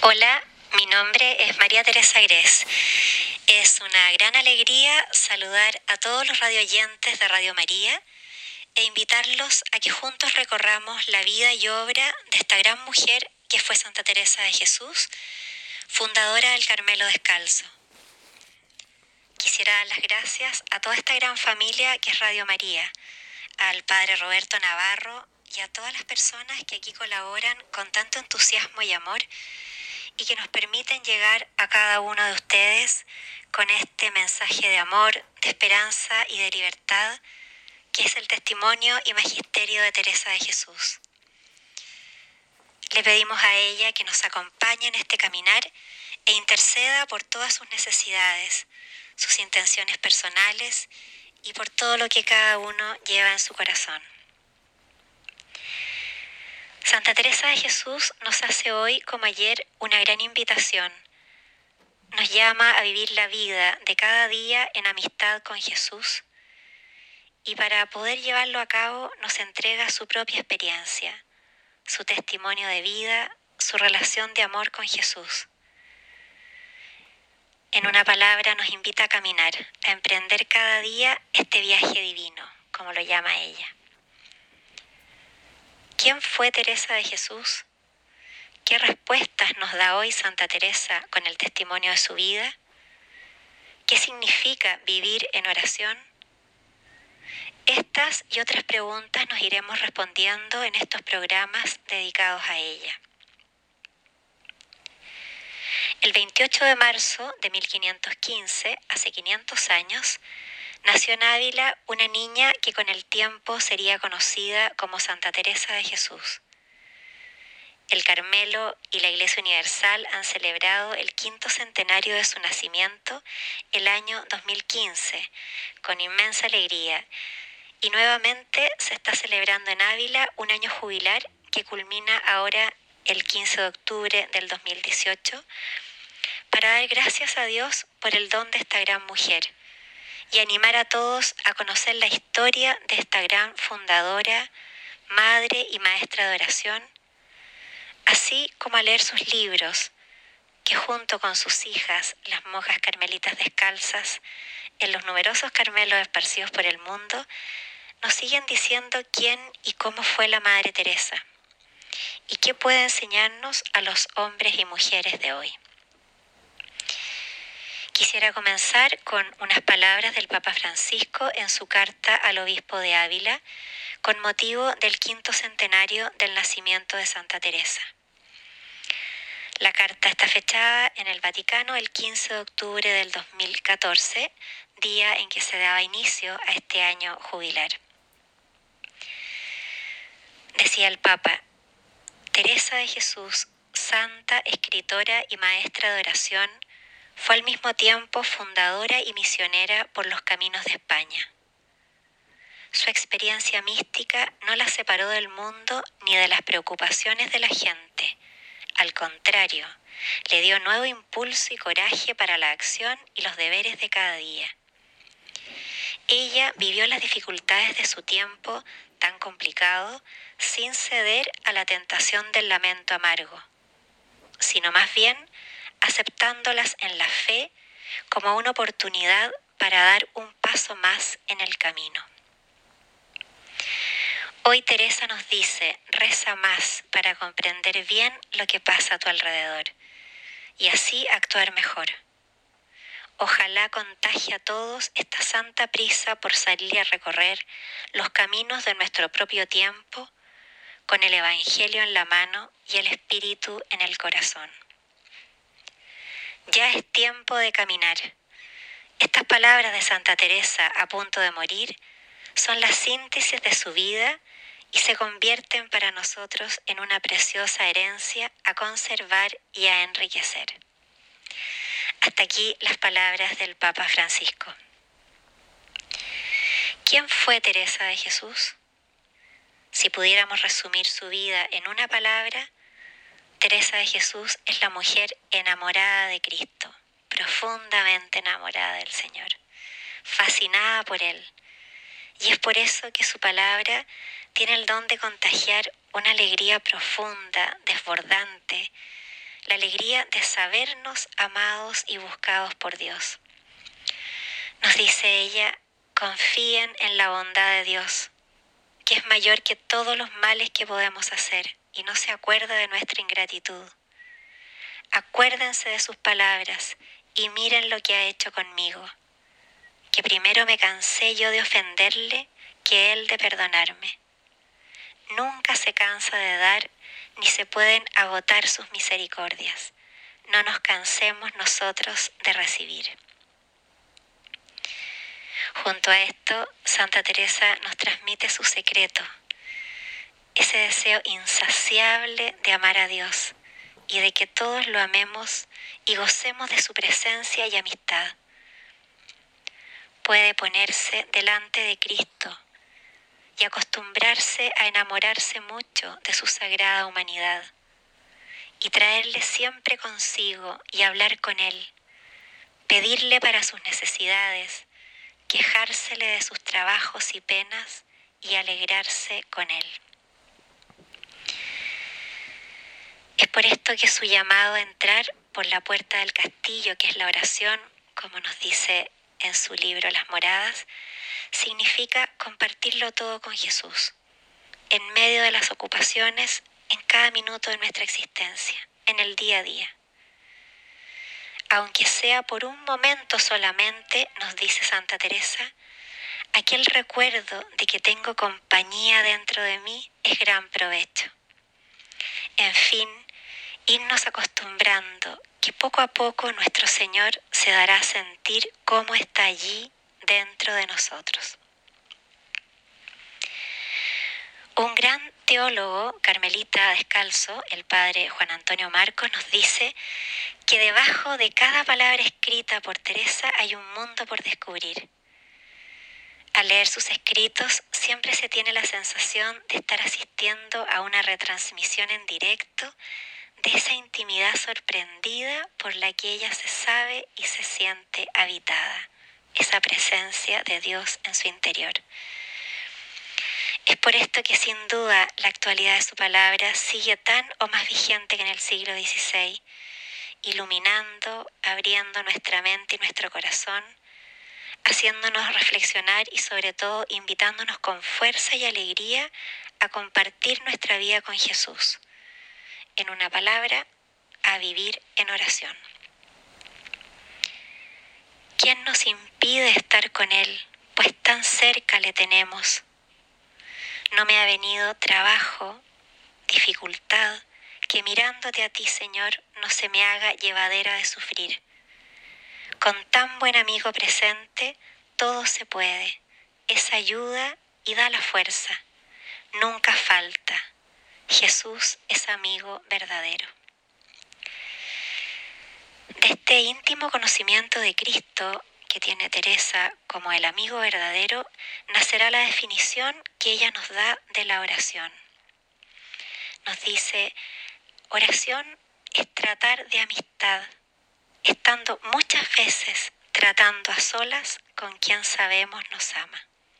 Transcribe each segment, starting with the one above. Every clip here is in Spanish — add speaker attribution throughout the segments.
Speaker 1: Hola, mi nombre es María Teresa Grez. Es una gran alegría saludar a todos los radioyentes de Radio María e invitarlos a que juntos recorramos la vida y obra de esta gran mujer que fue Santa Teresa de Jesús, fundadora del Carmelo Descalzo. Quisiera dar las gracias a toda esta gran familia que es Radio María, al Padre Roberto Navarro y a todas las personas que aquí colaboran con tanto entusiasmo y amor y que nos permiten llegar a cada uno de ustedes con este mensaje de amor, de esperanza y de libertad, que es el testimonio y magisterio de Teresa de Jesús. Le pedimos a ella que nos acompañe en este caminar e interceda por todas sus necesidades, sus intenciones personales y por todo lo que cada uno lleva en su corazón. Santa Teresa de Jesús nos hace hoy, como ayer, una gran invitación. Nos llama a vivir la vida de cada día en amistad con Jesús y para poder llevarlo a cabo nos entrega su propia experiencia, su testimonio de vida, su relación de amor con Jesús. En una palabra nos invita a caminar, a emprender cada día este viaje divino, como lo llama ella. ¿Quién fue Teresa de Jesús? ¿Qué respuestas nos da hoy Santa Teresa con el testimonio de su vida? ¿Qué significa vivir en oración? Estas y otras preguntas nos iremos respondiendo en estos programas dedicados a ella. El 28 de marzo de 1515, hace 500 años, nació en Ávila una niña que con el tiempo sería conocida como Santa Teresa de Jesús. El Carmelo y la Iglesia Universal han celebrado el 5º centenario de su nacimiento el año 2015, con inmensa alegría, y nuevamente se está celebrando en Ávila un año jubilar que culmina ahora el 15 de octubre del 2018, para dar gracias a Dios por el don de esta gran mujer y animar a todos a conocer la historia de esta gran fundadora, madre y maestra de oración, así como a leer sus libros, que junto con sus hijas, las monjas carmelitas descalzas, en los numerosos carmelos esparcidos por el mundo, nos siguen diciendo quién y cómo fue la Madre Teresa y qué puede enseñarnos a los hombres y mujeres de hoy. Quisiera comenzar con unas palabras del Papa Francisco en su carta al obispo de Ávila con motivo del 5º centenario del nacimiento de Santa Teresa. La carta está fechada en el Vaticano el 15 de octubre del 2014, día en que se daba inicio a este año jubilar. Decía el Papa: Teresa de Jesús, santa, escritora y maestra de oración, fue al mismo tiempo fundadora y misionera por los caminos de España. Su experiencia mística no la separó del mundo ni de las preocupaciones de la gente. Al contrario, le dio nuevo impulso y coraje para la acción y los deberes de cada día. Ella vivió las dificultades de su tiempo tan complicado sin ceder a la tentación del lamento amargo, sino más bien aceptándolas en la fe como una oportunidad para dar un paso más en el camino. Hoy Teresa nos dice: reza más para comprender bien lo que pasa a tu alrededor y así actuar mejor. Ojalá contagie a todos esta santa prisa por salir a recorrer los caminos de nuestro propio tiempo con el Evangelio en la mano y el Espíritu en el corazón. Ya es tiempo de caminar. Estas palabras de Santa Teresa a punto de morir son la síntesis de su vida y se convierten para nosotros en una preciosa herencia a conservar y a enriquecer. Hasta aquí las palabras del Papa Francisco. ¿Quién fue Teresa de Jesús? Si pudiéramos resumir su vida en una palabra, Teresa de Jesús es la mujer enamorada de Cristo, profundamente enamorada del Señor, fascinada por Él. Y es por eso que su palabra tiene el don de contagiar una alegría profunda, desbordante, la alegría de sabernos amados y buscados por Dios. Nos dice ella, confíen en la bondad de Dios, que es mayor que todos los males que podemos hacer, y no se acuerda de nuestra ingratitud. Acuérdense de sus palabras y miren lo que ha hecho conmigo, que primero me cansé yo de ofenderle que él de perdonarme. Nunca se cansa de dar, ni se pueden agotar sus misericordias. No nos cansemos nosotros de recibir. Junto a esto, Santa Teresa nos transmite su secreto, ese deseo insaciable de amar a Dios y de que todos lo amemos y gocemos de su presencia y amistad. Puede ponerse delante de Cristo y acostumbrarse a enamorarse mucho de su sagrada humanidad y traerle siempre consigo y hablar con Él, pedirle para sus necesidades, quejársele de sus trabajos y penas y alegrarse con Él. Es por esto que su llamado a entrar por la puerta del castillo, que es la oración, como nos dice en su libro Las Moradas, significa compartirlo todo con Jesús, en medio de las ocupaciones, en cada minuto de nuestra existencia, en el día a día. Aunque sea por un momento solamente, nos dice Santa Teresa, aquel recuerdo de que tengo compañía dentro de mí es gran provecho. En fin, irnos acostumbrando que poco a poco nuestro Señor se dará a sentir cómo está allí dentro de nosotros. Un gran teólogo carmelita descalzo, el padre Juan Antonio Marcos, nos dice que debajo de cada palabra escrita por Teresa hay un mundo por descubrir. Al leer sus escritos siempre se tiene la sensación de estar asistiendo a una retransmisión en directo de esa intimidad sorprendida por la que ella se sabe y se siente habitada, esa presencia de Dios en su interior. Es por esto que sin duda la actualidad de su palabra sigue tan o más vigente que en el siglo XVI, iluminando, abriendo nuestra mente y nuestro corazón, haciéndonos reflexionar y sobre todo invitándonos con fuerza y alegría a compartir nuestra vida con Jesús. En una palabra, a vivir en oración. ¿Quién nos impide estar con Él? Pues tan cerca le tenemos. No me ha venido trabajo, dificultad, que mirándote a ti, Señor, no se me haga llevadera de sufrir. Con tan buen amigo presente, todo se puede. Es ayuda y da la fuerza. Nunca falta. Jesús es amigo verdadero. De este íntimo conocimiento de Cristo que tiene Teresa como el amigo verdadero, nacerá la definición que ella nos da de la oración. Nos dice, oración es tratar de amistad, estando muchas veces tratando a solas con quien sabemos nos ama.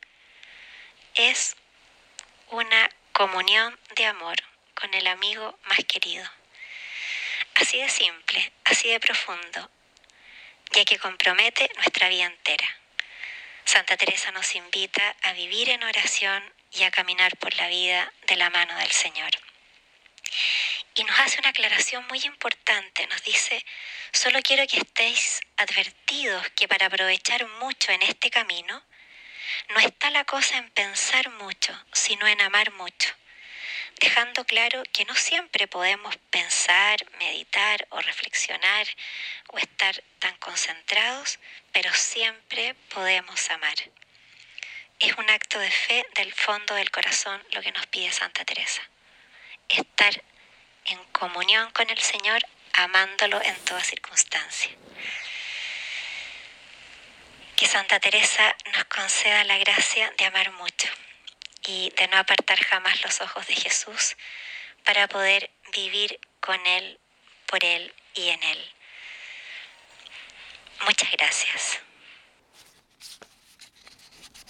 Speaker 1: Es una comunión de amor con el amigo más querido. Así de simple, así de profundo, ya que compromete nuestra vida entera. Santa Teresa nos invita a vivir en oración y a caminar por la vida de la mano del Señor. Y nos hace una aclaración muy importante, nos dice, solo quiero que estéis advertidos que para aprovechar mucho en este camino, no está la cosa en pensar mucho, sino en amar mucho, dejando claro que no siempre podemos pensar, meditar o reflexionar o estar tan concentrados, pero siempre podemos amar. Es un acto de fe del fondo del corazón lo que nos pide Santa Teresa. Estar en comunión con el Señor, amándolo en toda circunstancia. Que Santa Teresa nos conceda la gracia de amar mucho y de no apartar jamás los ojos de Jesús para poder vivir con Él, por Él y en Él. Muchas gracias.